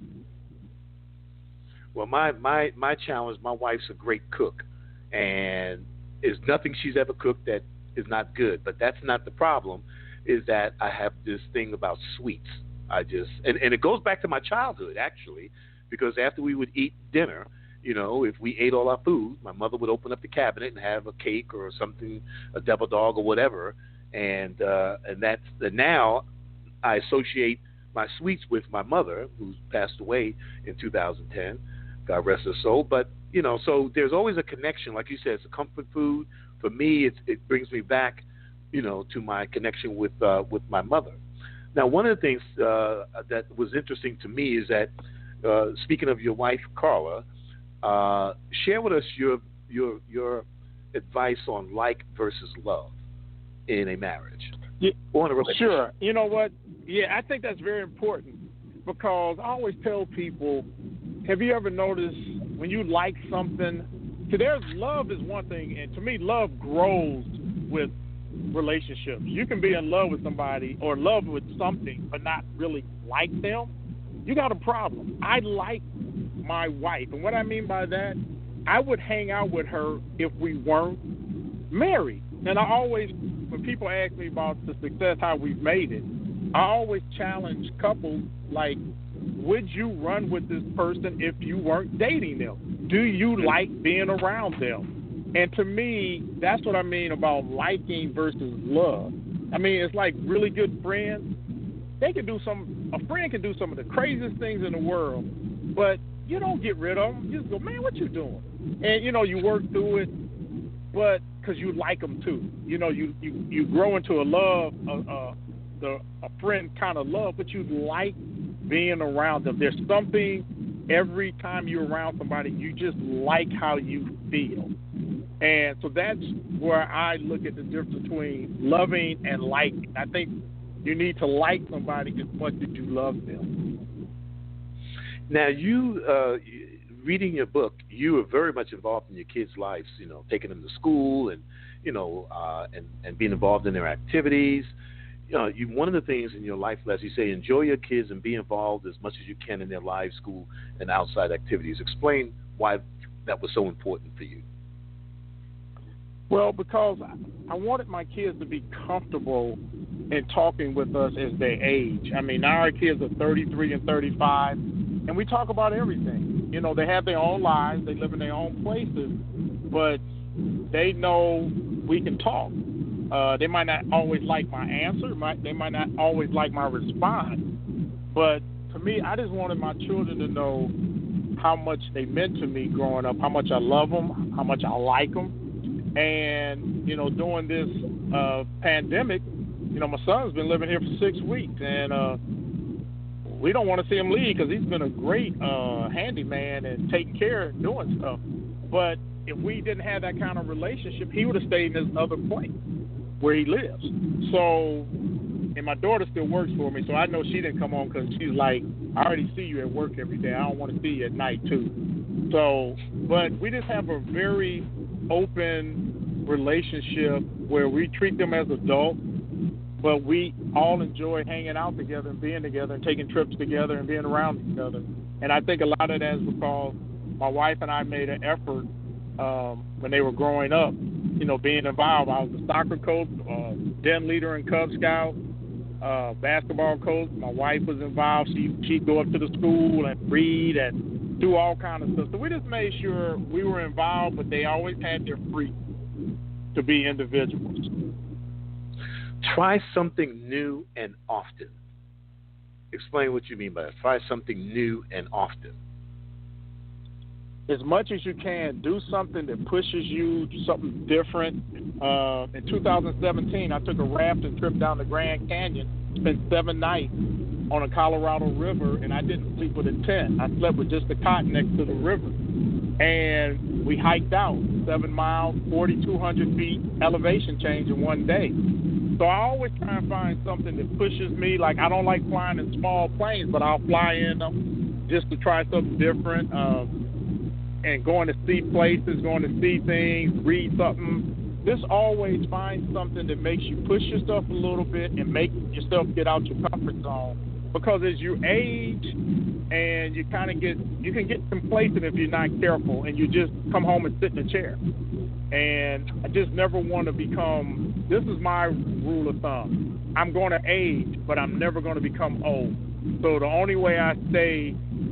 Well, my challenge, my wife's a great cook, and there's nothing she's ever cooked that is not good. But that's not the problem, is that I have this thing about sweets. And it goes back to my childhood, actually, because after we would eat dinner, if we ate all our food, my mother would open up the cabinet and have a cake or something, a devil dog or whatever. And now I associate my sweets with my mother, who's passed away in 2010. God rest her soul. But, so there's always a connection. Like you said, it's a comfort food. For me, it brings me back, to my connection with my mother. Now, one of the things that was interesting to me is that, speaking of your wife, Carla, share with us your advice on like versus love in a marriage or in a relationship.
Sure. You know what? Yeah, I think that's very important, because I always tell people, have you ever noticed when you like something, So there's love is one thing, and to me, love grows with relationships. You can be in love with somebody or love with something, but not really like them. You got a problem. I like my wife, and what I mean by that, I would hang out with her if we weren't married. And I always, when people ask me about the success, how we've made it, I always challenge couples like, would you run with this person if you weren't dating them? Do you like being around them? And to me, that's what I mean about liking versus love. I mean, it's like really good friends. A friend can do some of the craziest things in the world, but you don't get rid of them. You just go, man, what you doing? And, you work through it, but because you like them too. You grow into a love, a friend kind of love, but you like being around them. There's something every time you're around somebody, you just like how you feel. And so that's where I look at the difference between loving and liking. I think you need to like somebody as much as you love them.
Now, you reading your book, you were very much involved in your kids' lives. Taking them to school and and being involved in their activities. One of the things in your life lesson, you say, enjoy your kids and be involved as much as you can in their lives, school, and outside activities. Explain why that was so important for you.
Well, because I wanted my kids to be comfortable in talking with us as they age. I mean, now our kids are 33 and 35, and we talk about everything. They have their own lives, they live in their own places, but they know we can talk. They might not always like my answer, they might not always like my response, but to me, I just wanted my children to know how much they meant to me growing up, how much I love them, how much I like them. And, during this pandemic, my son's been living here for 6 weeks, and we don't want to see him leave because he's been a great handyman and taking care and doing stuff. But if we didn't have that kind of relationship, he would have stayed in this other place where he lives. So, and my daughter still works for me, so I know she didn't come home because she's like, I already see you at work every day. I don't want to see you at night, too. So, but we just have a very open relationship where we treat them as adults, but we all enjoy hanging out together and being together and taking trips together and being around each other. And I think a lot of that is because my wife and I made an effort when they were growing up, being involved. I was a soccer coach, den leader in Cub Scouts, basketball coach. My wife was involved. She'd go up to the school and read and do all kinds of stuff. So we just made sure we were involved, but they always had their freedom to be individuals.
Try something new and often. Explain what you mean by that. Try something new and often.
As much as you can, do something that pushes you, something different. In 2017, I took a rafting trip down the Grand Canyon, spent 7 nights on a Colorado River, and I didn't sleep with a tent. I slept with just a cot next to the river. And we hiked out 7 miles, 4,200 feet elevation change in one day. So I always try and find something that pushes me. Like, I don't like flying in small planes, but I'll fly in them just to try something different. And going to see places, going to see things, read something. Just always find something that makes you push yourself a little bit and make yourself get out your comfort zone. Because as you age and you can get complacent if you're not careful and you just come home and sit in a chair. And I just never want to become, this is my rule of thumb. I'm going to age, but I'm never going to become old. So the only way I stay,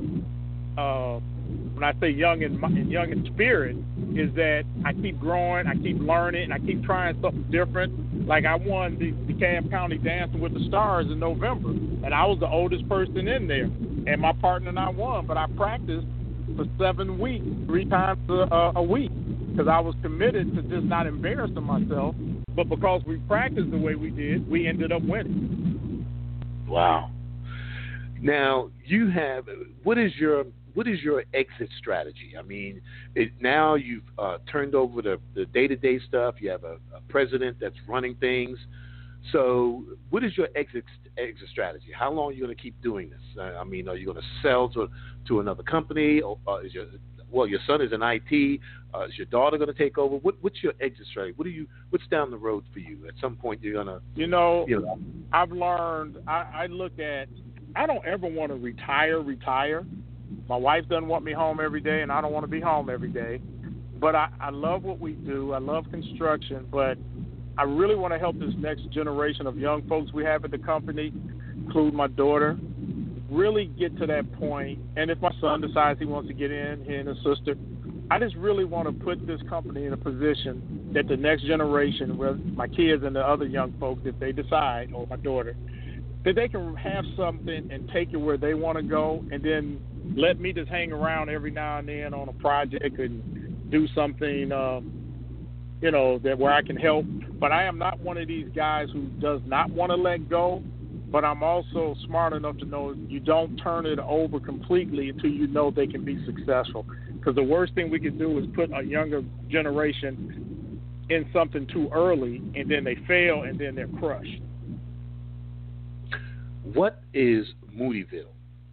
when I say young in spirit, is that I keep growing, I keep learning, and I keep trying something different. Like I won the DeKalb County Dancing with the Stars in November, and I was the oldest person in there, and my partner and I won. But I practiced for 7 weeks, 3 times a week, because I was committed to just not embarrassing myself. But because we practiced the way we did, we ended up winning.
Wow. Now you have what is your exit strategy? I mean, now you've turned over the day-to-day stuff. You have a president that's running things. So what is your exit strategy? How long are you going to keep doing this? I mean, are you going to sell to another company? Or well, your son is in IT. Is your daughter going to take over? What's your exit strategy? What's down the road for you? At some point, you're going to,
I've learned. I look at. I don't ever want to retire. My wife doesn't want me home every day, and I don't want to be home every day. But I love what we do. I love construction, but I really want to help this next generation of young folks we have at the company, include my daughter, really get to that point. And if my son decides he wants to get in, he and his sister, I just really want to put this company in a position that the next generation, where my kids and the other young folks, if they decide, or my daughter, that they can have something and take it where they want to go, and then let me just hang around every now and then on a project and do something, that where I can help. But I am not one of these guys who does not want to let go, but I'm also smart enough to know you don't turn it over completely until you know they can be successful. Because the worst thing we can do is put a younger generation in something too early, and then they fail, and then they're crushed.
What is Moodyville?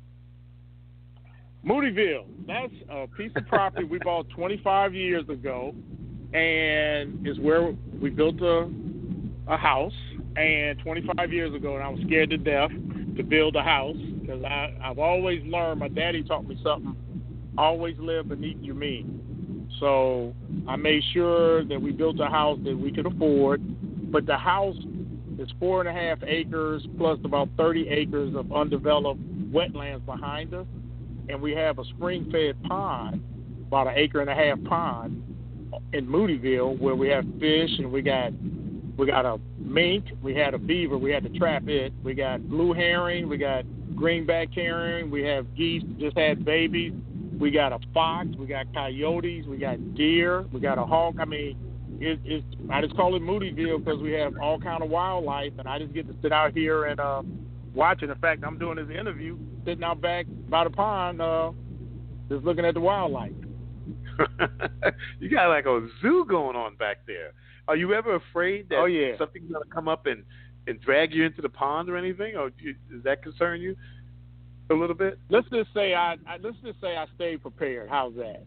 Moodyville, that's a piece of property we bought 25 years ago, and is where we built a house. And 25 years ago, and I was scared to death to build a house, because I've always learned, my daddy taught me something, always live beneath your means. So I made sure that we built a house that we could afford, but the house is 4.5 acres plus about 30 acres of undeveloped wetlands behind us, and we have a spring-fed pond, about 1.5 acre pond in Moodyville, where we have fish, and we got a mink, we had a beaver, we had to trap it, we got blue herring, we got greenback herring, we have geese that just had babies, we got a fox, we got coyotes, we got deer, we got a hawk. I mean, I just call it Moodyville because we have all kind of wildlife, and I just get to sit out here and watch it. In fact, I'm doing this interview sitting out back by the pond, just looking at the wildlife.
You got like a zoo going on back there. Are you ever afraid that something's going to come up and drag you into the pond or anything? Or does that concern you a little bit?
Let's just say I stayed prepared. How's that?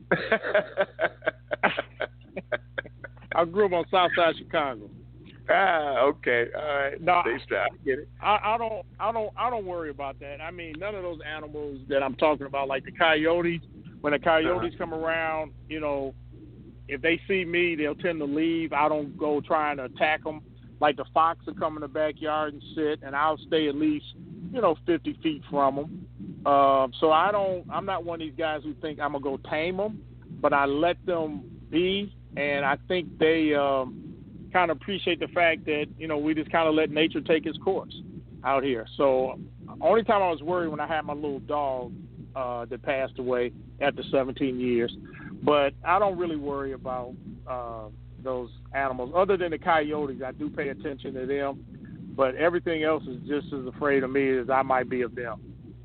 I grew up on South Side Chicago.
Okay, all right.
No,
I get it.
I don't worry about that. I mean, none of those animals that I'm talking about, like the coyotes. When the coyotes come around, if they see me, they'll tend to leave. I don't go trying to attack them. Like the fox will come in the backyard and sit, and I'll stay at least, 50 feet from them. So I'm not one of these guys who think I'm going to go tame them, but I let them be, and I think they kind of appreciate the fact that, we just kind of let nature take its course out here. So only time I was worried when I had my little dog that passed away after 17 years. But I don't really worry about those animals. Other than the coyotes, I do pay attention to them. But everything else is just as afraid of me as I might be of them.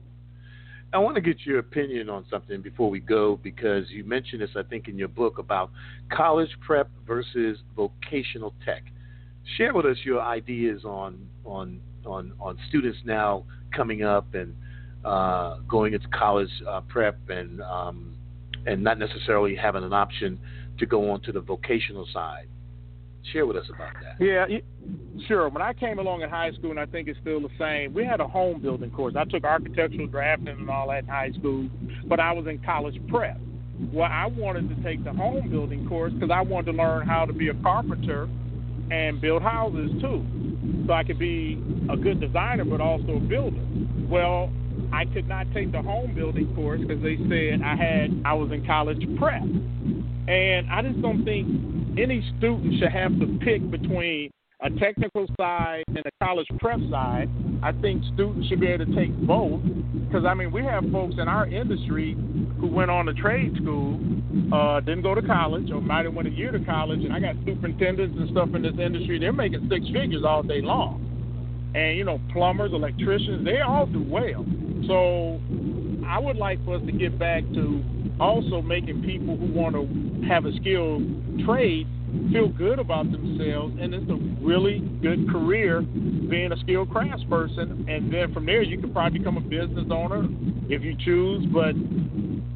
I want to get your opinion on something before we go, because you mentioned this, I think, in your book about college prep versus vocational tech. Share with us your ideas on students now coming up and going into college prep and not necessarily having an option to go on to the vocational side. Share with us about that.
Yeah, sure. When I came along in high school, and I think it's still the same, we had a home building course. I took architectural drafting and all that in high school, but I was in college prep. Well, I wanted to take the home building course because I wanted to learn how to be a carpenter and build houses too, so I could be a good designer but also a builder. Well, I could not take the home building course because they said I was in college prep. And I just don't think any student should have to pick between a technical side and a college prep side. I think students should be able to take both, because, we have folks in our industry who went on to trade school, didn't go to college, or might have went a year to college, and I got superintendents and stuff in this industry. They're making six figures all day long. And, plumbers, electricians, they all do well. So I would like for us to get back to also making people who want to have a skilled trade feel good about themselves, and it's a really good career being a skilled craftsperson. And then from there, you can probably become a business owner if you choose. But,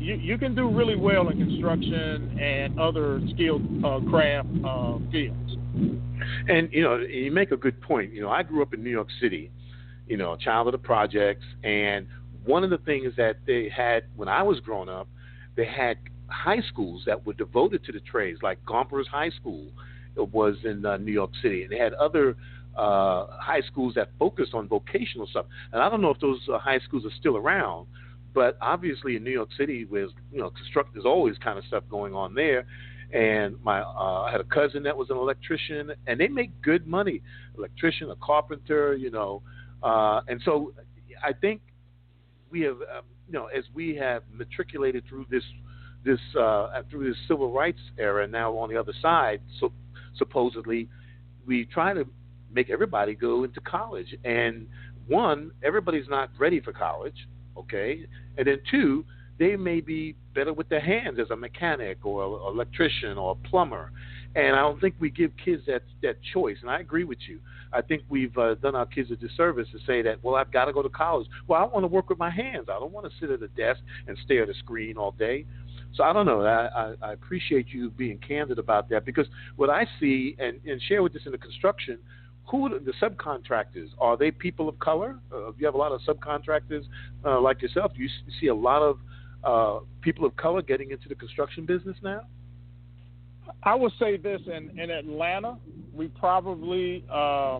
you can do really well in construction and other skilled craft fields.
And, you make a good point. I grew up in New York City, a child of the projects. And one of the things that they had when I was growing up, they had high schools that were devoted to the trades, like Gompers High School was in New York City. And they had other high schools that focused on vocational stuff. And I don't know if those high schools are still around, but obviously in New York City, there's there's always kind of stuff going on there. And I had a cousin that was an electrician, and they make good money. Electrician, a carpenter, and so I think we have, as we have matriculated through this civil rights era, now on the other side, so supposedly, we try to make everybody go into college. And one, everybody's not ready for college, okay? And then two, they may be better with their hands as a mechanic or an electrician or a plumber. And I don't think we give kids that choice. And I agree with you. I think we've done our kids a disservice to say that, well, I've got to go to college. Well, I want to work with my hands. I don't want to sit at a desk and stare at a screen all day. So I don't know. I appreciate you being candid about that, because what I see, and share with this in the construction, who are the subcontractors? Are they people of color? You have a lot of subcontractors like yourself. Do you see a lot of people of color getting into the construction business now?
I would say this, in Atlanta, we probably are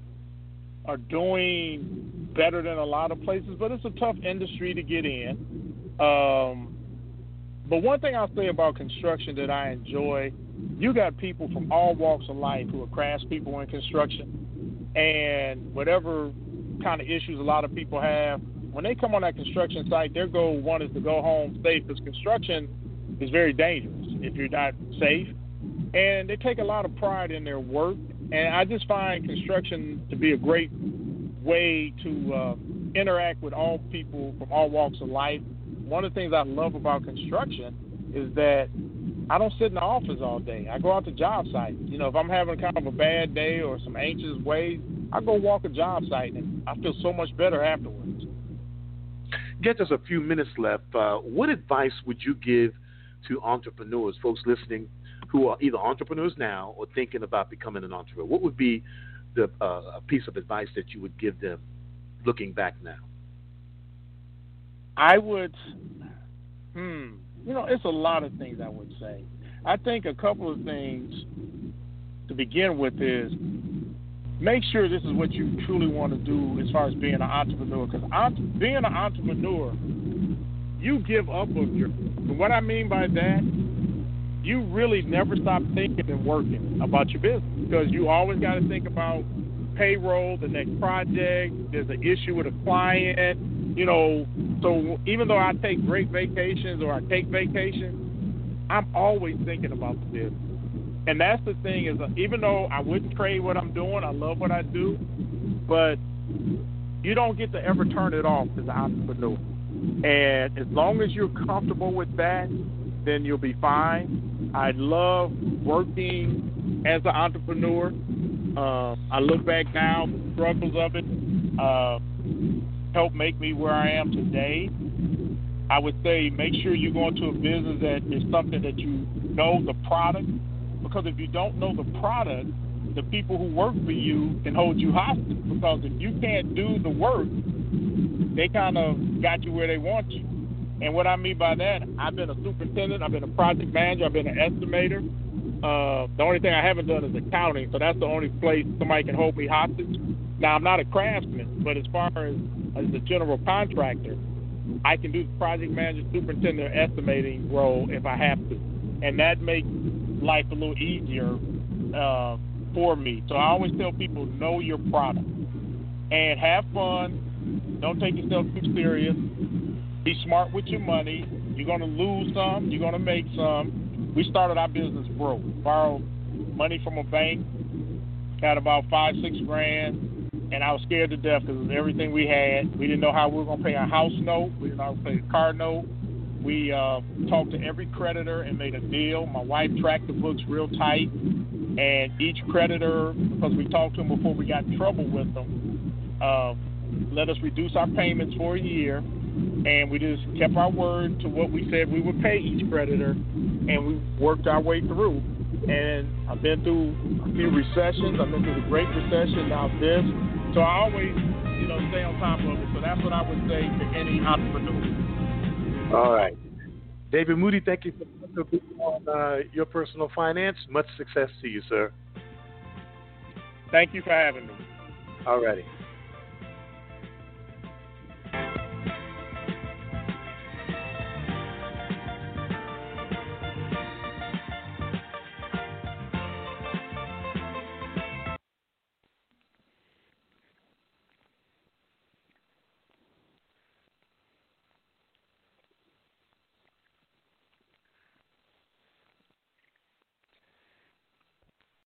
doing better than a lot of places, but it's a tough industry to get in. But one thing I'll say about construction that I enjoy, you got people from all walks of life who are craftspeople in construction, and whatever kind of issues a lot of people have, when they come on that construction site, their goal one is to go home safe, because construction is very dangerous if you're not safe. And they take a lot of pride in their work. And I just find construction to be a great way to interact with all people from all walks of life. One of the things I love about construction is that I don't sit in the office all day. I go out to job sites. If I'm having kind of a bad day or some anxious ways, I go walk a job site, and I feel so much better afterwards.
Get us a few minutes left. What advice would you give to entrepreneurs, folks listening who are either entrepreneurs now or thinking about becoming an entrepreneur? What would be the a piece of advice that you would give them looking back now?
I would, it's a lot of things I would say. I think a couple of things to begin with is make sure this is what you truly want to do as far as being an entrepreneur. Because being an entrepreneur, you give up on your. What I mean by that, you really never stop thinking and working about your business, because you always got to think about payroll, the next project. There's an issue with a client. So even though I take great vacations or I take vacations, I'm always thinking about the business. And that's the thing is, even though I wouldn't trade what I'm doing, I love what I do, but you don't get to ever turn it off as an entrepreneur. And as long as you're comfortable with that, then you'll be fine. I love working as an entrepreneur. I look back now, the struggles of it helped make me where I am today. I would say make sure you go into a business that is something that you know the product, because if you don't know the product, the people who work for you can hold you hostage, because if you can't do the work, they kind of got you where they want you. And what I mean by that, I've been a superintendent, I've been a project manager, I've been an estimator. The only thing I haven't done is accounting, so that's the only place somebody can hold me hostage. Now, I'm not a craftsman, but as far as a general contractor, I can do the project manager, superintendent, or estimating role if I have to. And that makes life a little easier for me. So I always tell people, know your product and have fun. Don't take yourself too serious. Be smart with your money. You're going to lose some. You're going to make some. We started our business broke. Borrowed money from a bank. Had about $5-6 grand. And I was scared to death because it was everything we had. We didn't know how we were going to pay our house note. We didn't know how to pay a car note. We talked to every creditor and made a deal. My wife tracked the books real tight. And each creditor, because we talked to them before we got in trouble with them, let us reduce our payments for a year. and we just kept our word to what we said we would pay each creditor, and we worked our way through. And I've been through a few recessions. I've been through the Great Recession, now this. So I always, stay on top of it. So that's what I would say to any entrepreneur.
All right. David Moody, thank you for being on Your Personal Finance. Much success to you, sir.
Thank you for having me.
All righty.